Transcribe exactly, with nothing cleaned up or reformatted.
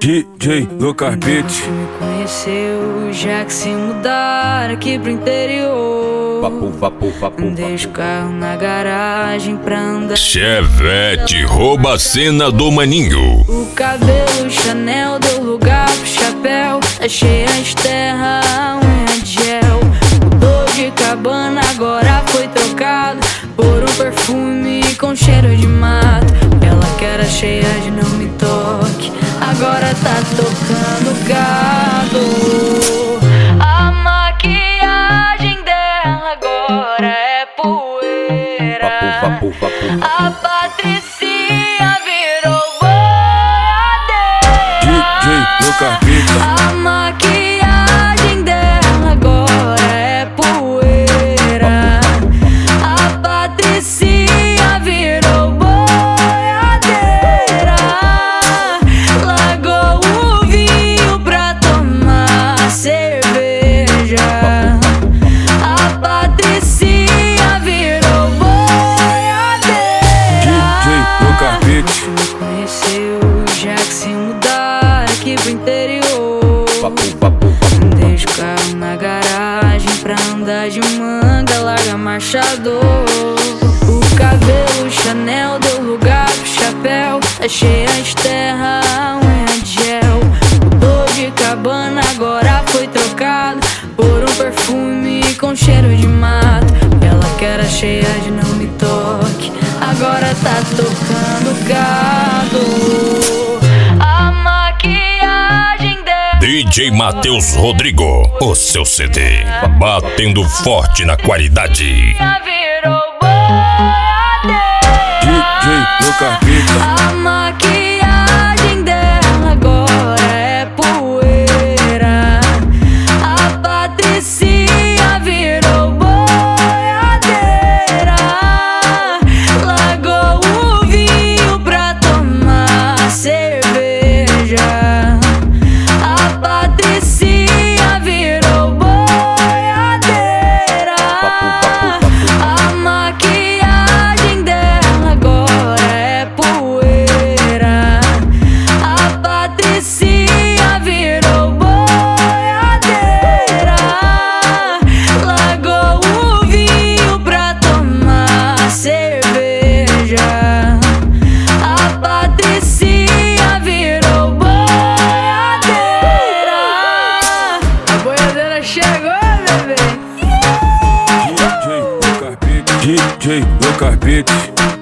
D J Lucas Beats. Me conheceu já que se mudar aqui pro interior. Vapo, vapo, vapo, Deixa o carro na garagem pra andar. Chevette rouba a cena do maninho. O cabelo Chanel deu lugar pro chapéu. É cheia de terra, a unha de gel. Mudou de cabana, agora foi trocado por um perfume com cheiro de mato. Ela que era cheia de não me toque, agora tá tocando gado. A maquiagem dela agora é poeira. vapo, vapo, vapo. A Patricinha virou boiadeira. D J Lucas Beats. A maquiagem dela agora é poeira. A Patricinha virou boiadeira. Largou o vinho pra tomar cerveja. A Patricinha virou boiadeira. D J Lucas Beats. Me conheceu já que se mudar aqui pro interior. Vapo, vapo, vapo. Deixa o carro na garagem pra andar de manga, larga marchador. O cabelo Chanel deu lugar pro chapéu. É cheia de terra, a unha de gel. Mudou de cabana, agora foi trocado por um perfume com cheiro de mato. Ela que era cheia de não me toque, agora tá tocando gado. A maquiagem dela D J Matheus Rodrigo, o seu C D, batendo forte na qualidade. virou boiadeira. D J Lucas Beats. A maquiagem dela agora é poeira. A Patricinha virou boiadeira. Largou o vinho pra tomar cerveja. A Patricinha virou boiadeira. A maquiagem dela agora é poeira. A Patricinha virou boiadeira. Largou o vinho pra tomar cerveja. A Patricinha virou boiadeira. A boiadeira chegou, bebê. D J Lucas Beats. D J Lucas Beats.